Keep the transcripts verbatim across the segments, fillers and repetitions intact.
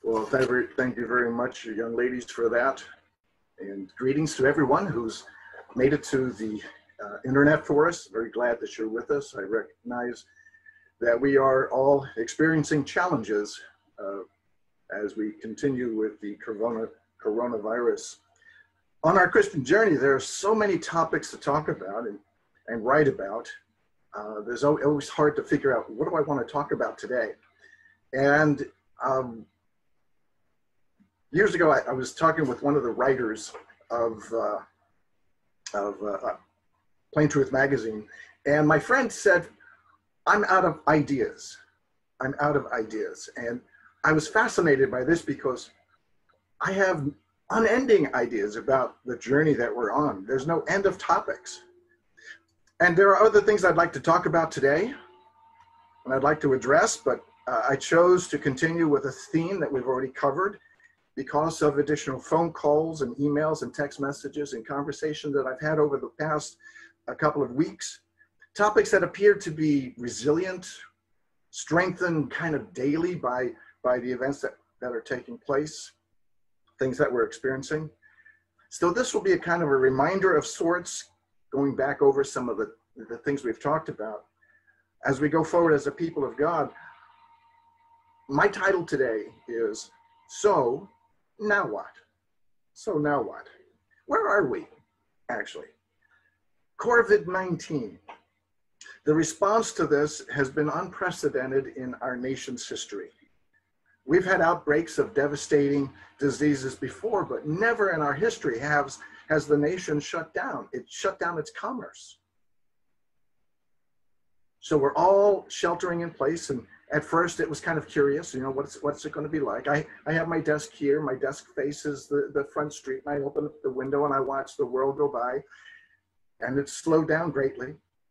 Well, thank you, thank you very much, young ladies, for that. And greetings to everyone who's made it to the uh, internet for us. Very glad that you're with us. I recognize that we are all experiencing challenges uh, as we continue with the corona, coronavirus. On our Christian journey, there are so many topics to talk about and, and write about. Uh, there's always hard to figure out, what do I want to talk about today? And um, years ago, I, I was talking with one of the writers of, uh, of uh, Plain Truth magazine, and my friend said, I'm out of ideas. I'm out of ideas. And I was fascinated by this because I have unending ideas about the journey that we're on. There's no end of topics. And there are other things I'd like to talk about today, and I'd like to address, but uh, I chose to continue with a theme that we've already covered because of additional phone calls and emails and text messages and conversations that I've had over the past a couple of weeks. Topics that appear to be resilient, strengthened kind of daily by, by the events that, that are taking place, things that we're experiencing. So this will be a kind of a reminder of sorts, going back over some of the, the things we've talked about. As we go forward as a people of God, my title today is, So Now What? So now what? Where are we, actually? COVID nineteen. The response to this has been unprecedented in our nation's history. We've had outbreaks of devastating diseases before, but never in our history has, has the nation shut down. It shut down its commerce. So we're all sheltering in place, and at first it was kind of curious, you know, what's, what's it going to be like? I, I have my desk here, my desk faces the, the front street, and I open up the window and I watch the world go by, and it's slowed down greatly.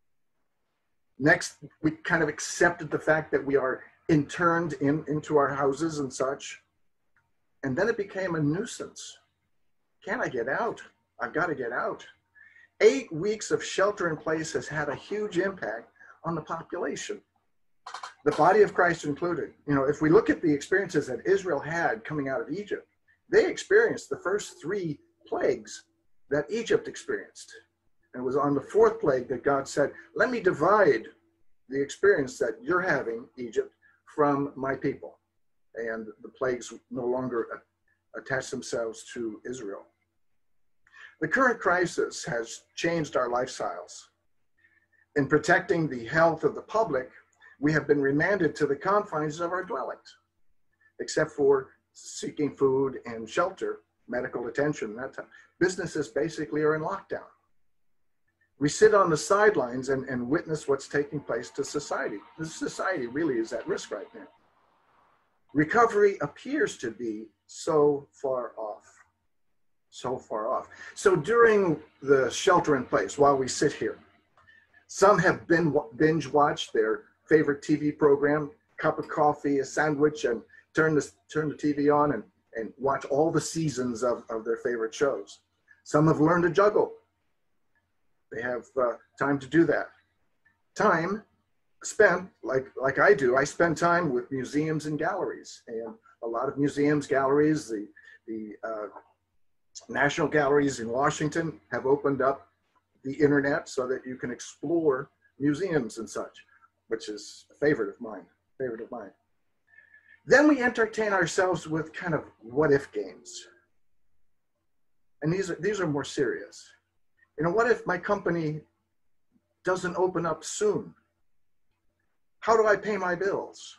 Next, we kind of accepted the fact that we are interned in, into our houses and such. And then it became a nuisance. Can I get out? I've got to get out. Eight weeks of shelter in place has had a huge impact on the population, the body of Christ included. You know, if we look at the experiences that Israel had coming out of Egypt, they experienced the first three plagues that Egypt experienced. And it was on the fourth plague that God said, let me divide the experience that you're having, Egypt, from my people. And the plagues no longer attach themselves to Israel. The current crisis has changed our lifestyles. In protecting the health of the public, we have been remanded to the confines of our dwellings, except for seeking food and shelter, medical attention, that time. Businesses basically are in lockdown. We sit on the sidelines and, and witness what's taking place to society. The society really is at risk right now. Recovery appears to be so far off, so far off. So during the shelter in place, while we sit here, some have been binge watched their favorite T V program, cup of coffee, a sandwich, and turn the, turn the T V on and, and watch all the seasons of, of their favorite shows. Some have learned to juggle. They have uh, time to do that. Time spent, like, like I do, I spend time with museums and galleries. And a lot of museums, galleries, the, the uh, national galleries in Washington have opened up the internet so that you can explore museums and such, which is a favorite of mine, favorite of mine. Then we entertain ourselves with kind of what if games. And these are, these are more serious. You know, what if my company doesn't open up soon? How do I pay my bills?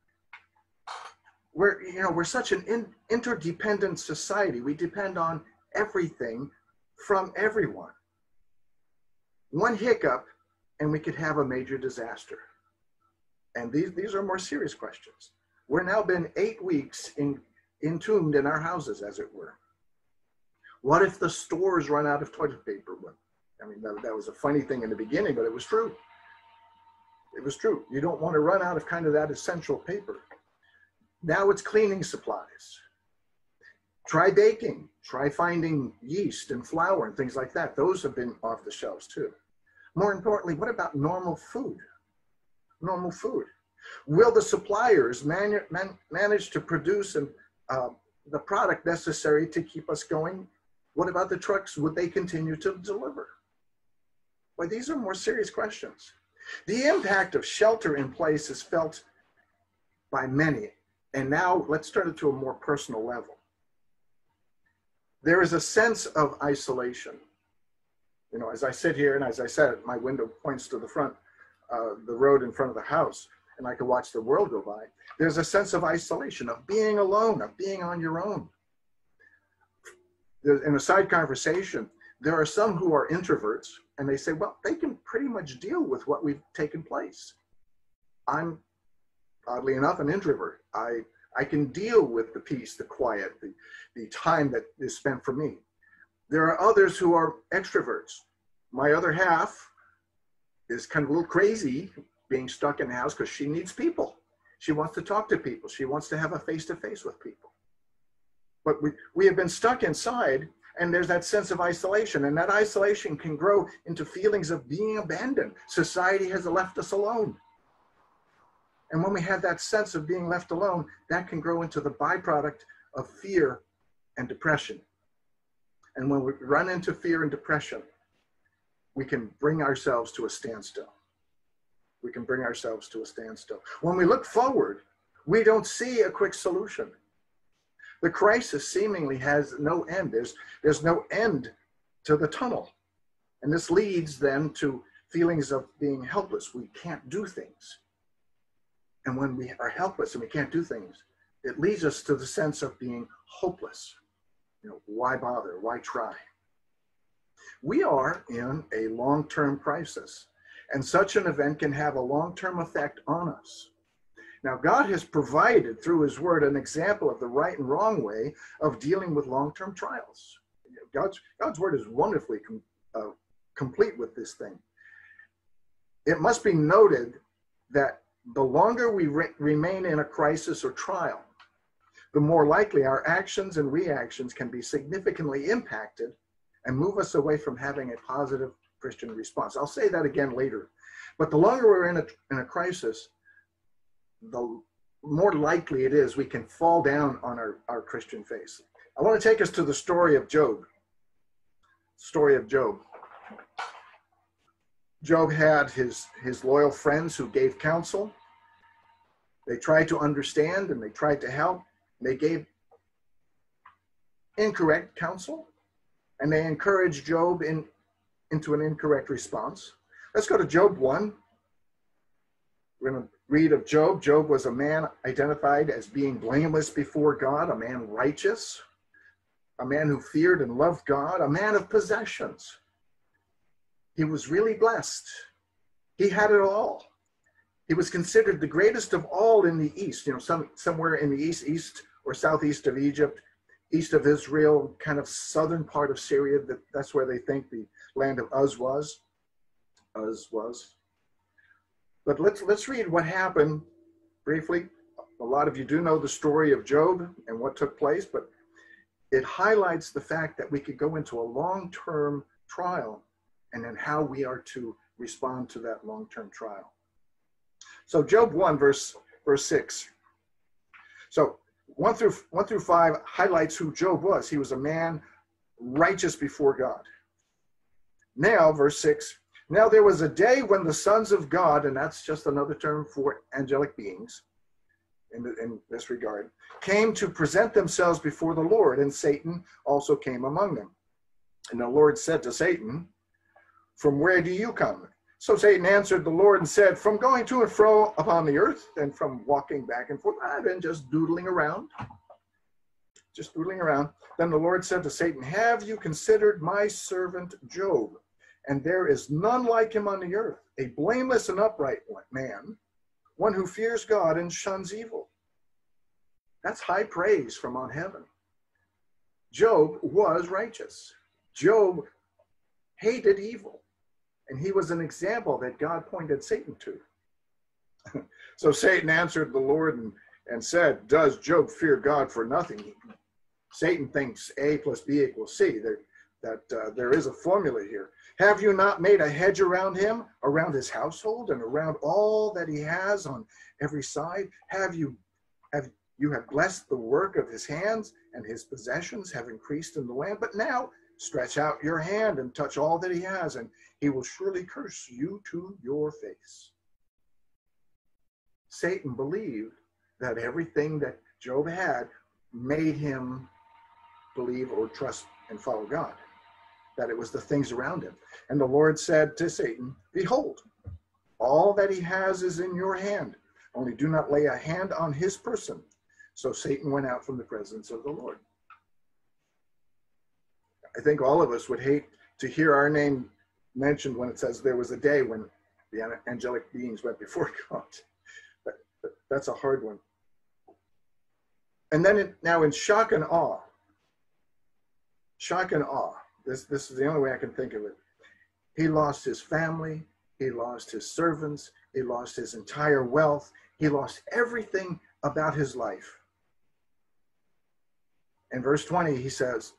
We're, you know, we're such an in, interdependent society. We depend on everything from everyone. One hiccup and we could have a major disaster. And these, these are more serious questions. We're now been eight weeks in, entombed in our houses, as it were. What if the stores run out of toilet paper? I mean, that, that was a funny thing in the beginning, but it was true. It was true. You don't want to run out of kind of that essential paper. Now it's cleaning supplies. Try baking. Try finding yeast and flour and things like that. Those have been off the shelves too. More importantly, what about normal food? Normal food. Will the suppliers man, man, manage to produce an, uh, the product necessary to keep us going? What about the trucks? Would they continue to deliver? Well, these are more serious questions. The impact of shelter in place is felt by many. And now let's turn it to a more personal level. There is a sense of isolation. You know, as I sit here and as I said, my window points to the front, uh, the road in front of the house, and I can watch the world go by. There's a sense of isolation, of being alone, of being on your own. There's, in a side conversation, there are some who are introverts, and they say, well, they can pretty much deal with what we've taken place. I'm, oddly enough, an introvert. I, I can deal with the peace, the quiet, the, the time that is spent for me. There are others who are extroverts. My other half is kind of a little crazy being stuck in the house because she needs people. She wants to talk to people. She wants to have a face-to-face with people. But we, we have been stuck inside, and there's that sense of isolation, and that isolation can grow into feelings of being abandoned. Society has left us alone. And when we have that sense of being left alone, that can grow into the byproduct of fear and depression. And when we run into fear and depression, we can bring ourselves to a standstill. We can bring ourselves to a standstill. When we look forward, we don't see a quick solution. The crisis seemingly has no end. There's, there's no end to the tunnel. And this leads then to feelings of being helpless. We can't do things. And when we are helpless and we can't do things, it leads us to the sense of being hopeless. You know, why bother? Why try? We are in a long-term crisis, and such an event can have a long-term effect on us. Now, God has provided through his word an example of the right and wrong way of dealing with long-term trials. God's, God's word is wonderfully com, uh, complete with this thing. It must be noted that the longer we re remain in a crisis or trial, the more likely our actions and reactions can be significantly impacted and move us away from having a positive Christian response. I'll say that again later. But the longer we're in a, in a crisis, the more likely it is we can fall down on our, our Christian faith. I want to take us to the story of Job. Story of Job. Job had his, his loyal friends who gave counsel. They tried to understand and they tried to help. They gave incorrect counsel, and they encouraged Job in, into an incorrect response. Let's go to Job one. We're going to read of Job. Job was a man identified as being blameless before God, a man righteous, a man who feared and loved God, a man of possessions. He was really blessed. He had it all. He was considered the greatest of all in the east, you know, some, somewhere in the east, east or southeast of Egypt, east of Israel, kind of southern part of Syria. That, that's where they think the land of Uz was. Uz was. But let's, let's read what happened briefly. A lot of you do know the story of Job and what took place, but it highlights the fact that we could go into a long-term trial and then how we are to respond to that long-term trial. So Job one, verse, verse six. So one through, one through five highlights who Job was. He was a man righteous before God. Now, verse six, now there was a day when the sons of God, and that's just another term for angelic beings in, in this regard, came to present themselves before the Lord, and Satan also came among them. And the Lord said to Satan, from where do you come? So Satan answered the Lord and said, from going to and fro upon the earth, and from walking back and forth. I've been just doodling around, just doodling around. Then the Lord said to Satan, have you considered my servant Job? And there is none like him on the earth, a blameless and upright man, one who fears God and shuns evil. That's high praise from on heaven. Job was righteous. Job hated evil. And he was an example that God pointed Satan to. So Satan answered the Lord and, and said, does Job fear God for nothing? Satan thinks A plus B equals C, there, that uh, there is a formula here. Have you not made a hedge around him, around his household, and around all that he has on every side? Have you, have You have blessed the work of his hands, and his possessions have increased in the land. But now stretch out your hand and touch all that he has, and he will surely curse you to your face. Satan believed that everything that Job had made him believe or trust and follow God, that it was the things around him. And the Lord said to Satan, behold, all that he has is in your hand. Only do not lay a hand on his person. So Satan went out from the presence of the Lord. I think all of us would hate to hear our name mentioned when it says there was a day when the angelic beings went before God. But, but that's a hard one. And then it, now in shock and awe, shock and awe, this, this is the only way I can think of it. He lost his family. He lost his servants. He lost his entire wealth. He lost everything about his life. In verse twenty, he says,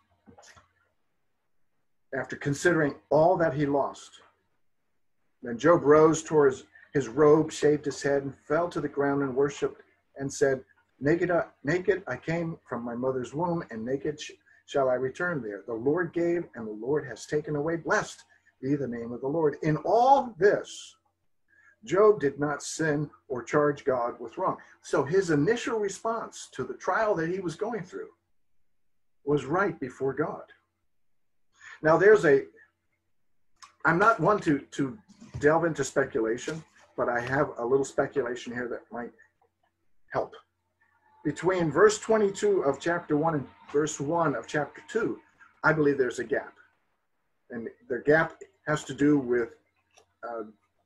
after considering all that he lost, then Job rose, tore his, his robe, shaved his head, and fell to the ground and worshipped and said, naked I, naked I came from my mother's womb, and naked sh- shall I return there. The Lord gave, and the Lord has taken away. Blessed be the name of the Lord. In all this, Job did not sin or charge God with wrong. So his initial response to the trial that he was going through was right before God. Now there's a, I'm not one to, to delve into speculation, but I have a little speculation here that might help. Between verse twenty-two of chapter one and verse one of chapter two, I believe there's a gap. And the gap has to do with, uh,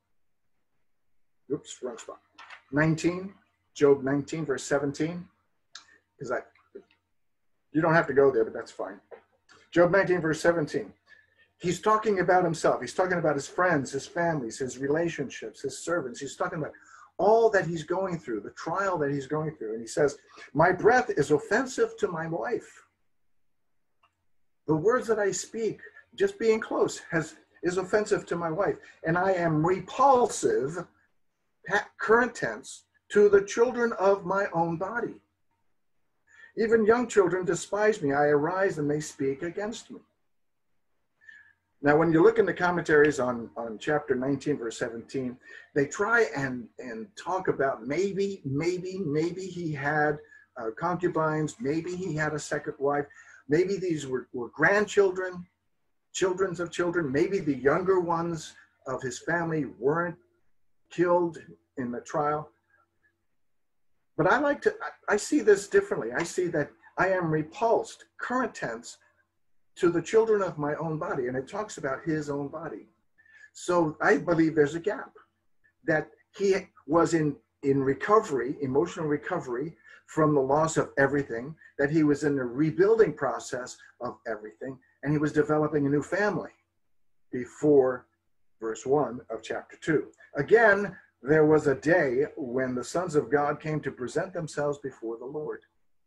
oops, wrong spot. nineteen, Job nineteen, verse seventeen. Because I, you don't have to go there, but that's fine. Job nineteen, verse seventeen. He's talking about himself. He's talking about his friends, his families, his relationships, his servants. He's talking about all that he's going through, the trial that he's going through. And he says, my breath is offensive to my wife. The words that I speak, just being close, has is offensive to my wife. And I am repulsive, current tense, to the children of my own body. Even young children despise me. I arise and they speak against me. Now, when you look in the commentaries on, on chapter nineteen, verse seventeen, they try and, and talk about maybe, maybe, maybe he had uh, concubines, maybe he had a second wife, maybe these were, were grandchildren, children's of children, maybe the younger ones of his family weren't killed in the trial. But I like to, I, I see this differently. I see that I am repulsed, current tense, to the children of my own body. And it talks about his own body. So I believe there's a gap, that he was in, in recovery, emotional recovery from the loss of everything, that he was in the rebuilding process of everything, and he was developing a new family before verse one of chapter two. Again, there was a day when the sons of God came to present themselves before the Lord.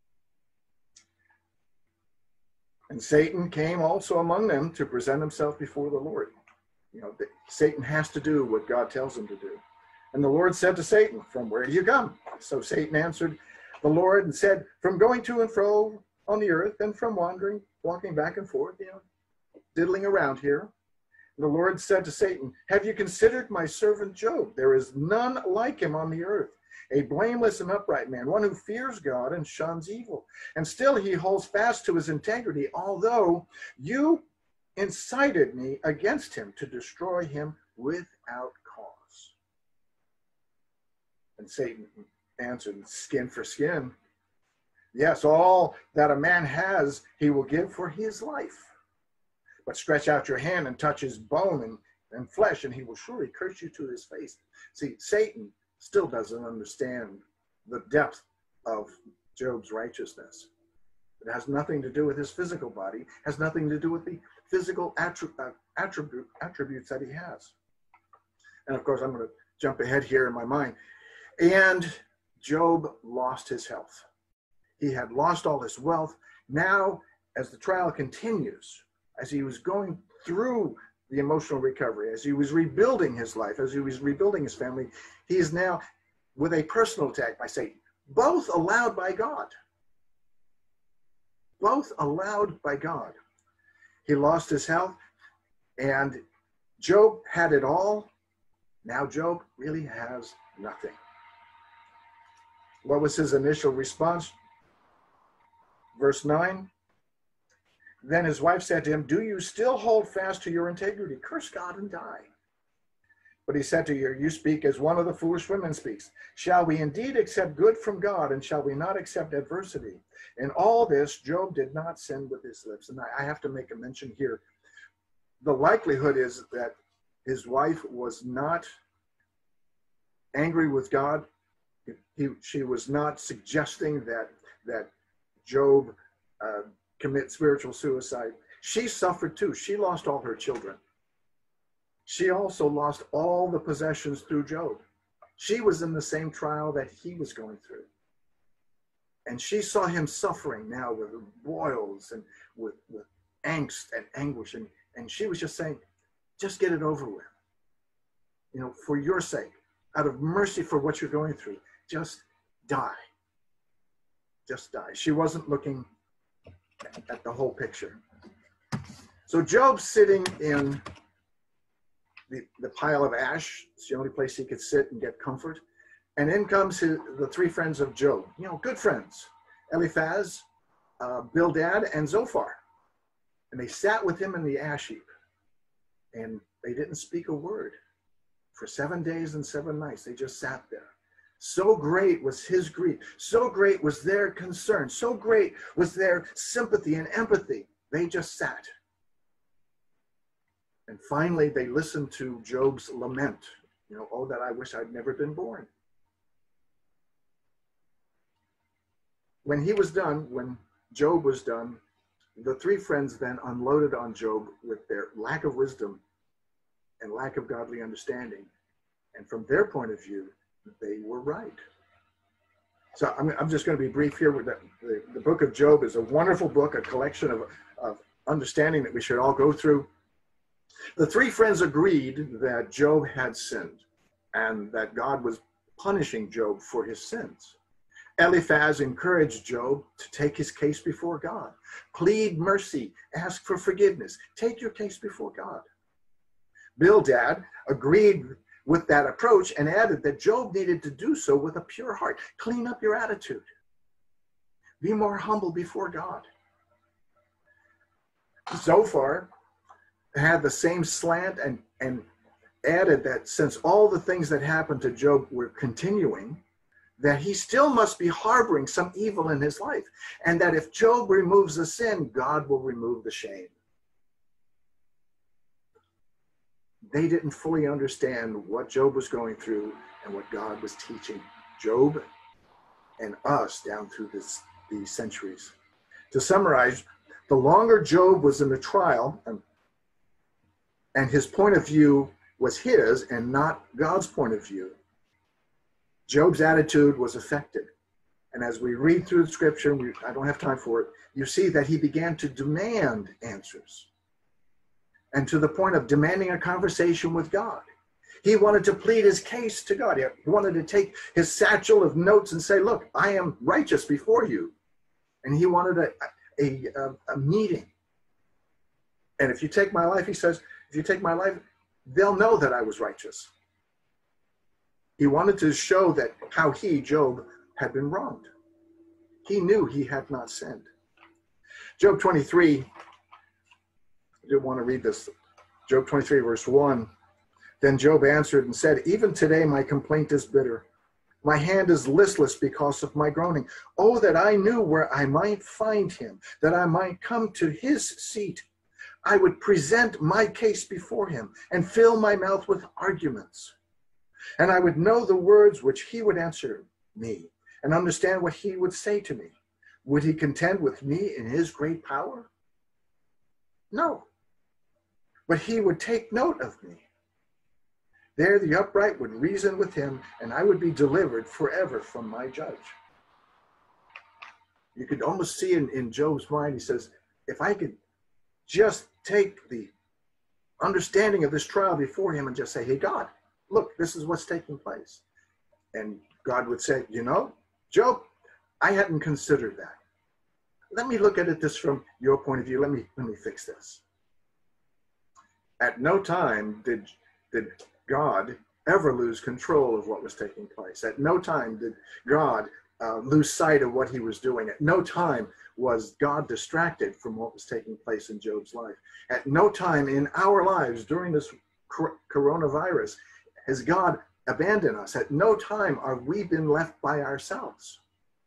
And Satan came also among them to present himself before the Lord. You know, Satan has to do what God tells him to do. And the Lord said to Satan, from where do you come? So Satan answered the Lord and said, from going to and fro on the earth, and from wandering, walking back and forth, you know, diddling around here. And the Lord said to Satan, have you considered my servant Job? There is none like him on the earth, a blameless and upright man, one who fears God and shuns evil. And still he holds fast to his integrity, although you incited me against him to destroy him without cause. And Satan answered, skin for skin. Yes, all that a man has, he will give for his life. But stretch out your hand and touch his bone and, and flesh, and he will surely curse you to his face. See, Satan still doesn't understand the depth of Job's righteousness. It has nothing to do with his physical body, has nothing to do with the physical attri- uh, attribute, attributes that he has. And of course, I'm going to jump ahead here in my mind. And Job lost his health. He had lost all his wealth. Now, as the trial continues, as he was going through the emotional recovery, as he was rebuilding his life, as he was rebuilding his family, he is now with a personal attack by Satan. both allowed by God. Both allowed by God. He lost his health, and Job had it all. Now Job really has nothing. What was his initial response? Verse nine. Then his wife said to him, do you still hold fast to your integrity? Curse God and die. But he said to her, you speak as one of the foolish women speaks. Shall we indeed accept good from God, and shall we not accept adversity? In all this, Job did not sin with his lips. And I have to make a mention here. The likelihood is that his wife was not angry with God. He, she was not suggesting that, that Job uh, commit spiritual suicide. She suffered too. She lost all her children. She also lost all the possessions through Job. She was in the same trial that he was going through. And she saw him suffering now with boils and with, with angst and anguish. And, and she was just saying, just get it over with. You know, for your sake, out of mercy for what you're going through, just die. Just die. She wasn't looking at the whole picture. So Job's sitting in the, the pile of ash. It's the only place he could sit and get comfort. And in comes his, the three friends of Job, you know, good friends, Eliphaz, uh, Bildad, and Zophar. And they sat with him in the ash heap. And they didn't speak a word for seven days and seven nights. They just sat there. So great was his grief. So great was their concern. So great was their sympathy and empathy. They just sat. And finally, they listened to Job's lament. You know, oh, that I wish I'd never been born. When he was done, when Job was done, the three friends then unloaded on Job with their lack of wisdom and lack of godly understanding. And from their point of view, they were right. So I'm, I'm just going to be brief here. With the, the, the book of Job is a wonderful book, a collection of, of understanding that we should all go through. The three friends agreed that Job had sinned and that God was punishing Job for his sins. Eliphaz encouraged Job to take his case before God. Plead mercy, ask for forgiveness. Take your case before God. Bildad agreed with that approach and added that Job needed to do so with a pure heart. Clean up your attitude. Be more humble before God. Zophar had the same slant and, and added that since all the things that happened to Job were continuing, that he still must be harboring some evil in his life, and that if Job removes the sin, God will remove the shame. They didn't fully understand what Job was going through and what God was teaching Job and us down through this, these centuries. To summarize, the longer Job was in the trial, and, and his point of view was his and not God's point of view, Job's attitude was affected. And as we read through the scripture, we, I don't have time for it, you see that he began to demand answers. And to the point of demanding a conversation with God. He wanted to plead his case to God. He wanted to take his satchel of notes and say, look, I am righteous before you. And he wanted a, a, a, a meeting. And if you take my life, he says, if you take my life, they'll know that I was righteous. He wanted to show that how he, Job, had been wronged. He knew he had not sinned. Job twenty-three, I did want to read this. Job twenty-three, verse one. Then Job answered and said, even today my complaint is bitter. My hand is listless because of my groaning. Oh, that I knew where I might find him, that I might come to his seat. I would present my case before him and fill my mouth with arguments. And I would know the words which he would answer me and understand what he would say to me. Would he contend with me in his great power? No. But he would take note of me. There the upright would reason with him, and I would be delivered forever from my judge. You could almost see in, in Job's mind, he says, if I could just take the understanding of this trial before him and just say, hey, God, look, this is what's taking place. And God would say, you know, Job, I hadn't considered that. Let me look at it this from your point of view. Let me, let me fix this. At no time did, did God ever lose control of what was taking place. At no time did God uh, lose sight of what he was doing. At no time was God distracted from what was taking place in Job's life. At no time in our lives during this coronavirus has God abandoned us. At no time are we been left by ourselves.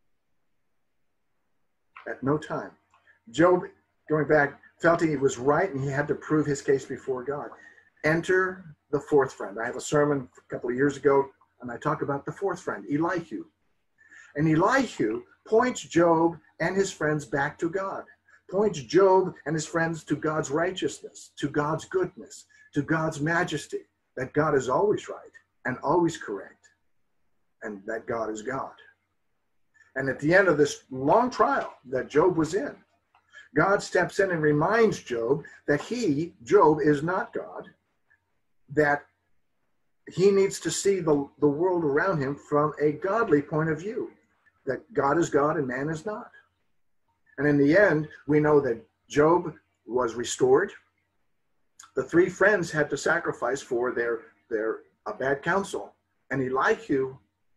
At no time. Job, going back, felt he was right and he had to prove his case before God. Enter the fourth friend. I have a sermon a couple of years ago and I talk about the fourth friend, Elihu. And Elihu points Job and his friends back to God. Points Job and his friends to God's righteousness, to God's goodness, to God's majesty, that God is always right and always correct, and that God is God. And at the end of this long trial that Job was in, God steps in and reminds Job that he, Job, is not God, that he needs to see the, the world around him from a godly point of view, that God is God and man is not. And in the end, we know that Job was restored. The three friends had to sacrifice for their, their uh, bad counsel. And Elihu,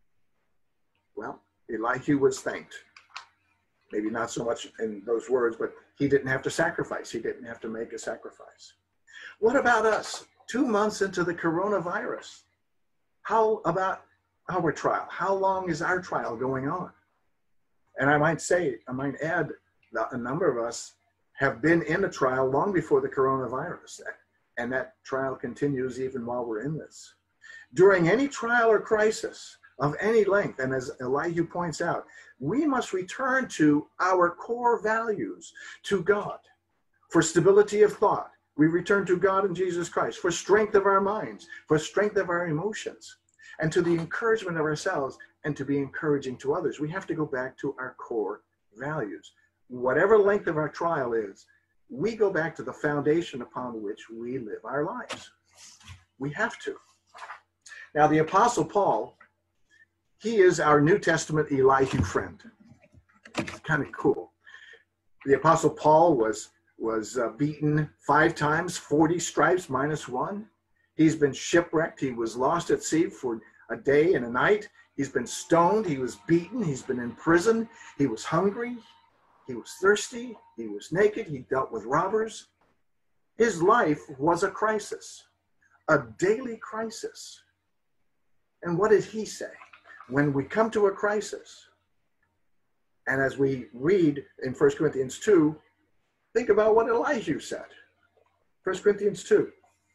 well, Elihu was thanked. Maybe not so much in those words, but he didn't have to sacrifice. He didn't have to make a sacrifice. What about us? Two months into the coronavirus. How about our trial? How long is our trial going on? And I might say, I might add that a number of us have been in a trial long before the coronavirus. And that trial continues even while we're in this. During any trial or crisis of any length, and as Elihu points out, we must return to our core values, to God. For stability of thought, we return to God and Jesus Christ. For strength of our minds, for strength of our emotions, and to the encouragement of ourselves, and to be encouraging to others. We have to go back to our core values. Whatever length of our trial is, we go back to the foundation upon which we live our lives. We have to. Now, the Apostle Paul, he is our New Testament Elihu friend. It's kind of cool. The Apostle Paul was, was uh, beaten five times, forty stripes minus one. He's been shipwrecked. He was lost at sea for a day and a night. He's been stoned. He was beaten. He's been in prison. He was hungry. He was thirsty. He was naked. He dealt with robbers. His life was a crisis, a daily crisis. And what did he say? When we come to a crisis, and as we read in First Corinthians two, think about what Elihu said. First Corinthians two.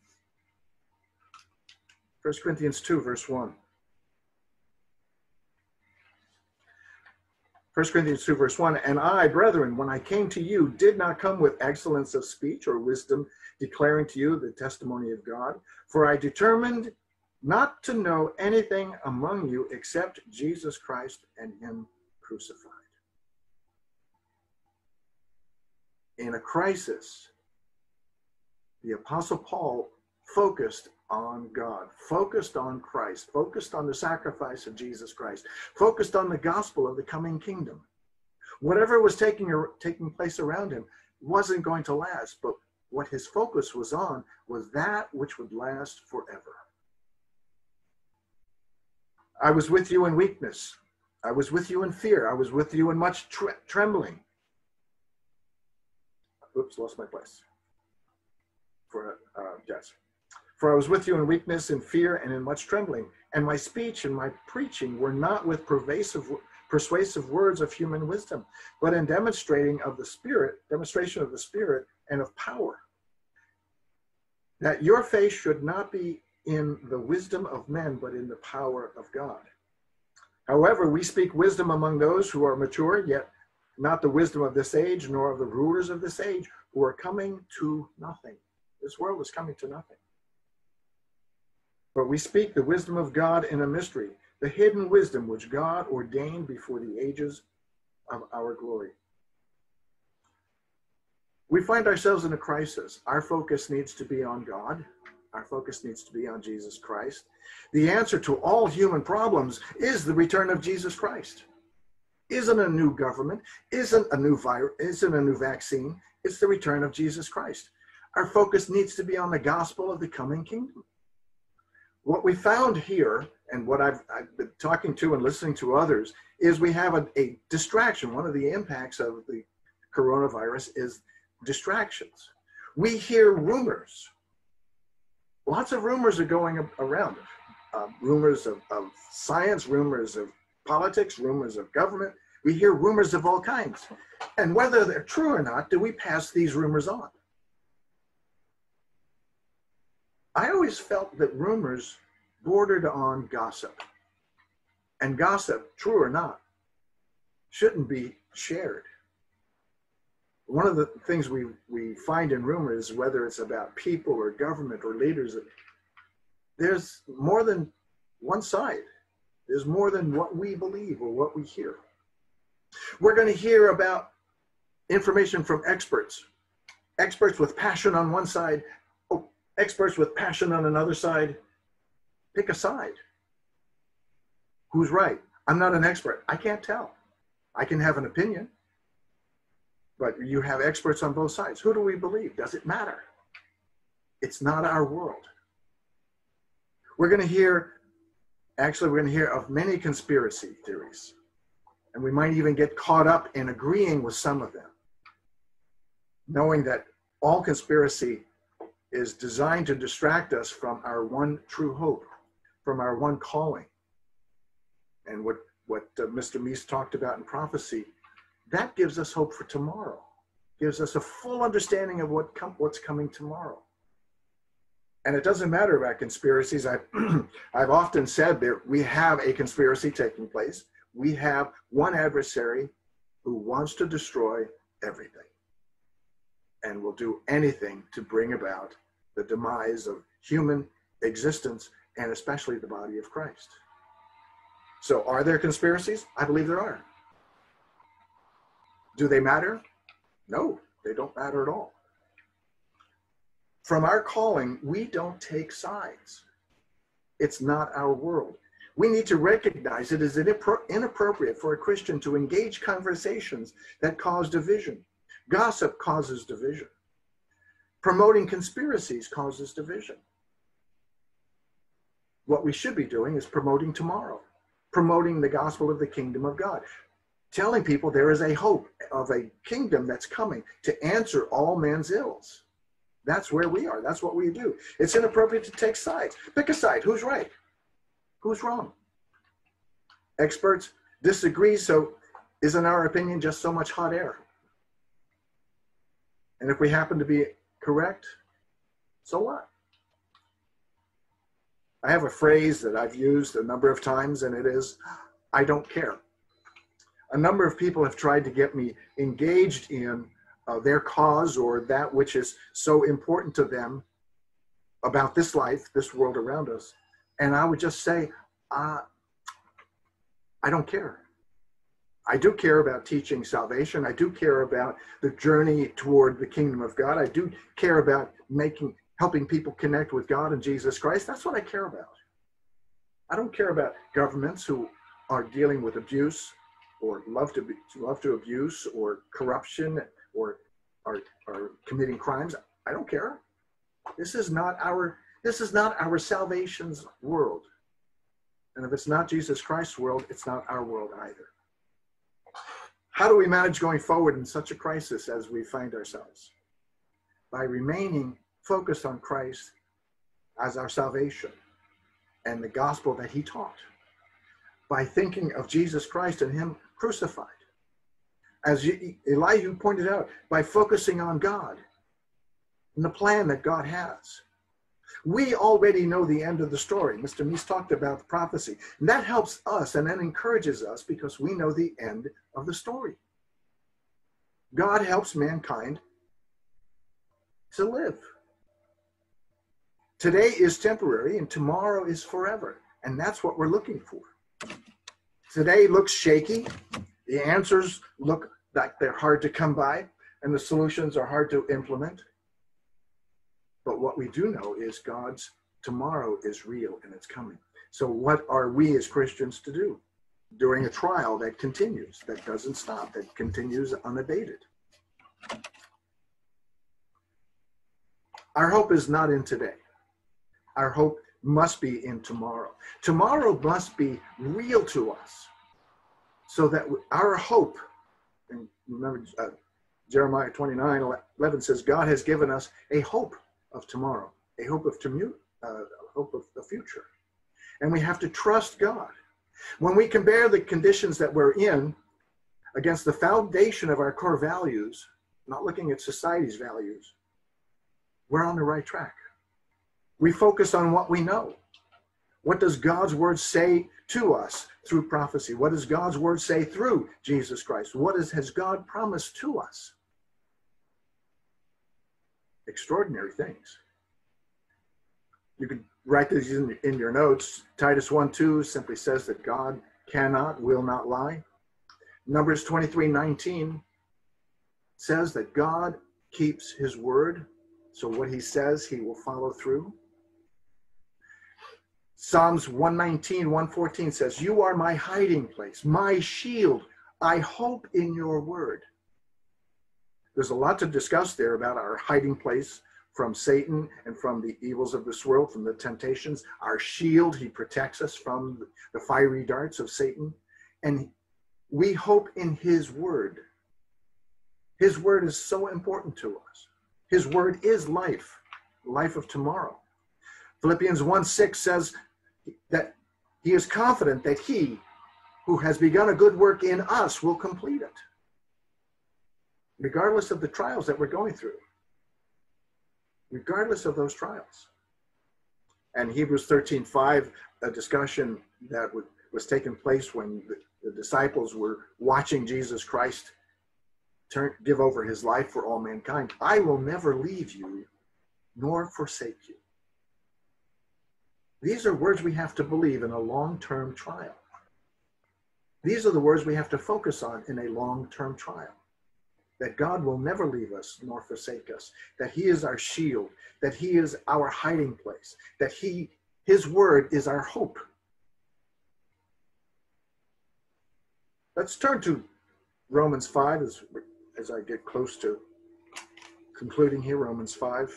First Corinthians two, verse one. First Corinthians two, verse one, and I, brethren, when I came to you, did not come with excellence of speech or wisdom, declaring to you the testimony of God. For I determined not to know anything among you except Jesus Christ and him crucified. In a crisis, the Apostle Paul focused on God, focused on Christ, focused on the sacrifice of Jesus Christ, focused on the gospel of the coming kingdom. Whatever was taking, taking place around him wasn't going to last, but what his focus was on was that which would last forever. I was with you in weakness. I was with you in fear. I was with you in much tre- trembling. Oops, lost my place. For uh, yes. For I was with you in weakness, in fear, and in much trembling. And my speech and my preaching were not with pervasive, persuasive words of human wisdom, but in demonstrating of the Spirit, demonstration of the Spirit and of power. That your faith should not be in the wisdom of men, but in the power of God. However, we speak wisdom among those who are mature, yet not the wisdom of this age, nor of the rulers of this age, who are coming to nothing. This world is coming to nothing. But we speak the wisdom of God in a mystery, the hidden wisdom which God ordained before the ages of our glory. We find ourselves in a crisis. Our focus needs to be on God. Our focus needs to be on Jesus Christ. The answer to all human problems is the return of Jesus Christ. isn't a new government, isn't a new virus, isn't a new vaccine. It's the return of Jesus Christ. Our focus needs to be on the gospel of the coming kingdom. What we found here, and what I've, I've been talking to and listening to others, is we have a, a distraction. One of the impacts of the coronavirus is distractions. We hear rumors. Lots of rumors are going around. Uh, rumors of, of science, rumors of politics, rumors of government. We hear rumors of all kinds. And whether they're true or not, do we pass these rumors on? I always felt that rumors bordered on gossip. And gossip, true or not, shouldn't be shared. One of the things we, we find in rumors, whether it's about people or government or leaders, there's more than one side. There's more than what we believe or what we hear. We're going to hear about information from experts. Experts with passion on one side, oh, experts with passion on another side. Pick a side. Who's right? I'm not an expert. I can't tell. I can have an opinion. But you have experts on both sides. Who do we believe? Does it matter? It's not our world. We're going to hear, actually, we're going to hear of many conspiracy theories. And we might even get caught up in agreeing with some of them, knowing that all conspiracy is designed to distract us from our one true hope, from our one calling. And what, what uh, Mister Meese talked about in prophecy, that gives us hope for tomorrow, gives us a full understanding of what com- what's coming tomorrow. And it doesn't matter about conspiracies. I've, I've often said that we have a conspiracy taking place. We have one adversary who wants to destroy everything and will do anything to bring about the demise of human existence and especially the body of Christ. So are there conspiracies? I believe there are. Do they matter? No, they don't matter at all. From our calling, we don't take sides. It's not our world. We need to recognize it as inappropriate for a Christian to engage conversations that cause division. Gossip causes division. Promoting conspiracies causes division. What we should be doing is promoting tomorrow, promoting the gospel of the kingdom of God, telling people there is a hope of a kingdom that's coming to answer all men's ills. That's where we are. That's what we do. It's inappropriate to take sides. Pick a side. Who's right? Who's wrong? Experts disagree, so isn't our opinion just so much hot air? And if we happen to be correct, so what? I have a phrase that I've used a number of times, and it is, I don't care. A number of people have tried to get me engaged in uh, their cause or that which is so important to them about this life, this world around us. And I would just say, uh, I don't care. I do care about teaching salvation. I do care about the journey toward the kingdom of God. I do care about making, helping people connect with God and Jesus Christ. That's what I care about. I don't care about governments who are dealing with abuse or love to be, love to abuse or corruption or are, are committing crimes. I don't care. This is not our, this is not our salvation's world. And if it's not Jesus Christ's world, it's not our world either. How do we manage going forward in such a crisis as we find ourselves? By remaining focused on Christ as our salvation and the gospel that he taught. By thinking of Jesus Christ and him crucified. As Elihu pointed out, by focusing on God and the plan that God has. We already know the end of the story. Mister Meese talked about the prophecy. And that helps us and that encourages us because we know the end of the story. God helps mankind to live. Today is temporary and tomorrow is forever. And that's what we're looking for. Today looks shaky. The answers look like they're hard to come by and the solutions are hard to implement. But what we do know is God's tomorrow is real and it's coming. So what are we as Christians to do? during a trial that continues, that doesn't stop, that continues unabated. Our hope is not in today. Our hope must be in tomorrow. Tomorrow must be real to us, so that our hope, and remember uh, Jeremiah twenty-nine eleven says, God has given us a hope of tomorrow, a hope of tomorrow, uh, a hope of the future. And we have to trust God. When we compare the conditions that we're in against the foundation of our core values, not looking at society's values, we're on the right track. We focus on what we know. What does God's word say to us through prophecy? What does God's word say through Jesus Christ? What is, has God promised to us? Extraordinary things. You could write these in, in your notes. Titus one two simply says that God cannot, will not lie. Numbers twenty-three nineteen says that God keeps his word. So what he says, he will follow through. Psalms one nineteen, one fourteen says, you are my hiding place, my shield. I hope in your word. There's a lot to discuss there about our hiding place from Satan and from the evils of this world, from the temptations. Our shield, he protects us from the fiery darts of Satan. And we hope in his word. His word is so important to us. His word is life, life of tomorrow. Philippians one six says that he is confident that he who has begun a good work in us will complete it, regardless of the trials that we're going through, regardless of those trials. And Hebrews thirteen five, a discussion that was taking place when the, the disciples were watching Jesus Christ turn, give over his life for all mankind. I will never leave you nor forsake you. These are words we have to believe in a long-term trial. These are the words we have to focus on in a long-term trial. That God will never leave us nor forsake us. That he is our shield. That he is our hiding place. That he, his word is our hope. Let's turn to Romans five as, as I get close to concluding here. Romans five.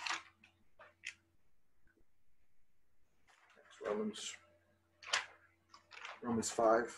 Romans, Romans five.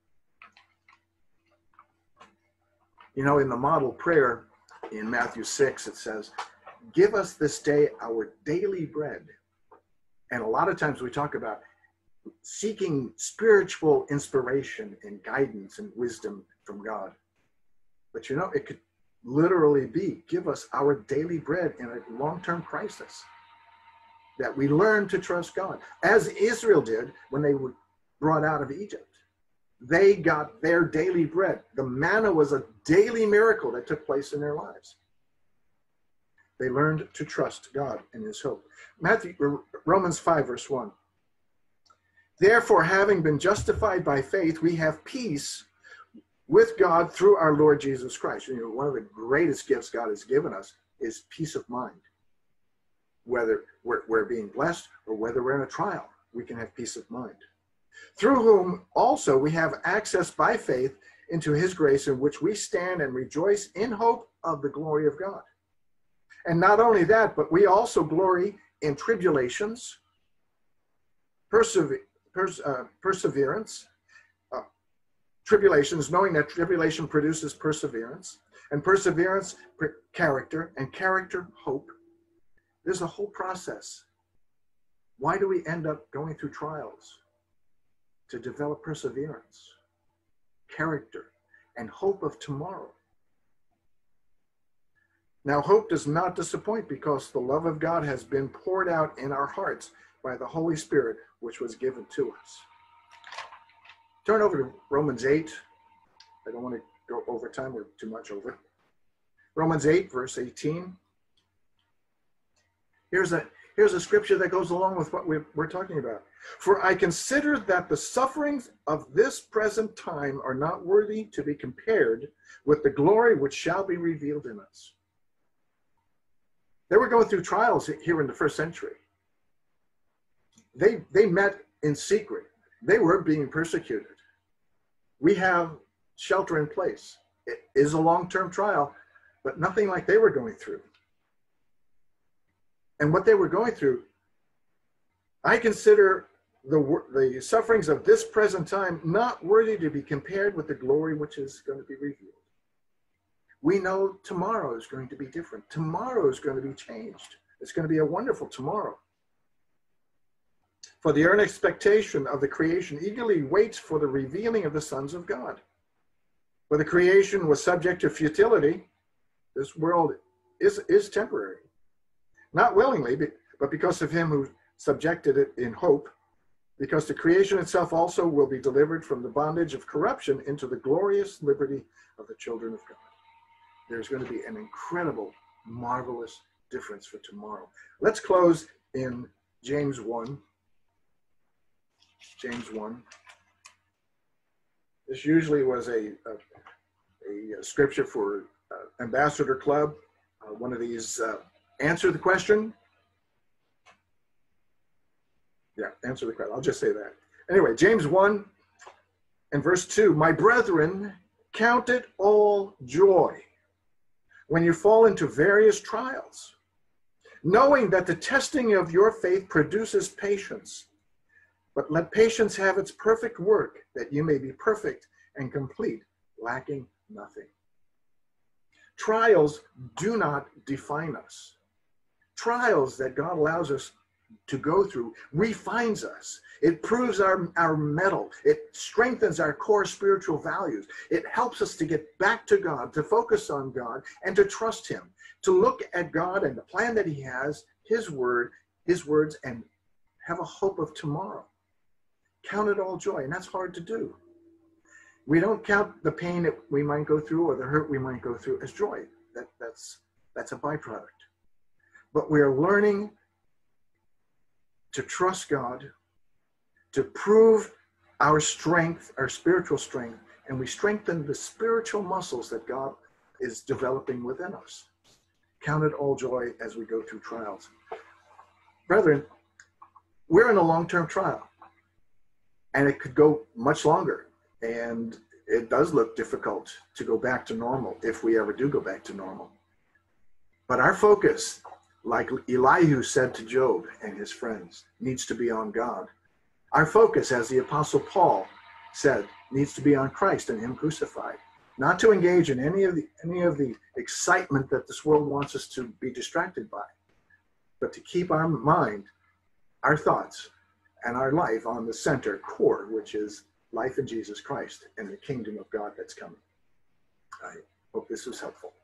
You know, in the model prayer in Matthew six, it says, give us this day our daily bread. And a lot of times we talk about seeking spiritual inspiration and guidance and wisdom from God. But you know, it could literally be, give us our daily bread in a long-term crisis. That we learn to trust God, as Israel did when they were brought out of Egypt. They got their daily bread. The manna was a daily miracle that took place in their lives. They learned to trust God and his hope. Matthew, Romans five, verse one. Therefore, having been justified by faith, we have peace with God through our Lord Jesus Christ. You know, one of the greatest gifts God has given us is peace of mind. Whether we're, we're being blessed or whether we're in a trial, we can have peace of mind. Through whom also we have access by faith into his grace, in which we stand and rejoice in hope of the glory of God. And not only that, but we also glory in tribulations, persever pers uh, perseverance, uh, tribulations, knowing that tribulation produces perseverance, and perseverance, character, and character, hope. There's a whole process. Why do we end up going through trials? To develop perseverance, character, and hope of tomorrow. Now, hope does not disappoint, because the love of God has been poured out in our hearts by the Holy Spirit, which was given to us. Turn over to Romans eight. I don't want to go over time. We're too much over. Romans eight, verse eighteen. Here's a, here's a scripture that goes along with what we're, we're talking about. For I consider that the sufferings of this present time are not worthy to be compared with the glory which shall be revealed in us. They were going through trials here in the first century. They, they met in secret. They were being persecuted. We have shelter in place. It is a long-term trial, but nothing like they were going through. And what they were going through, I consider the, the sufferings of this present time not worthy to be compared with the glory which is going to be revealed. We know tomorrow is going to be different. Tomorrow is going to be changed. It's going to be a wonderful tomorrow. For the earnest expectation of the creation eagerly waits for the revealing of the sons of God. For the creation was subject to futility. This world is, is temporary. Not willingly, but because of him who subjected it in hope, because the creation itself also will be delivered from the bondage of corruption into the glorious liberty of the children of God. There's going to be an incredible, marvelous difference for tomorrow. Let's close in James one. James one. This usually was a, a, a scripture for uh, Ambassador Club, uh, one of these uh, answer the question. Yeah, answer the question. I'll just say that. Anyway, James one and verse two. My brethren, count it all joy when you fall into various trials, knowing that the testing of your faith produces patience. But let patience have its perfect work, that you may be perfect and complete, lacking nothing. Trials do not define us. Trials that God allows us to go through refines us. It proves our, our mettle. It strengthens our core spiritual values. It helps us to get back to God, to focus on God, and to trust him, to look at God and the plan that he has, his word, his words, and have a hope of tomorrow. Count it all joy, and that's hard to do. We don't count the pain that we might go through or the hurt we might go through as joy. That, that's, that's a byproduct. But we are learning to trust God, to prove our strength, our spiritual strength, and we strengthen the spiritual muscles that God is developing within us. Count it all joy as we go through trials. Brethren, we're in a long-term trial, and it could go much longer, and it does look difficult to go back to normal if we ever do go back to normal. But our focus, like Elihu said to Job and his friends, needs to be on God. Our focus, as the Apostle Paul said, needs to be on Christ and him crucified. Not to engage in any of the any of the excitement that this world wants us to be distracted by, but to keep our mind, our thoughts, and our life on the center core, which is life in Jesus Christ and the kingdom of God that's coming. I hope this was helpful.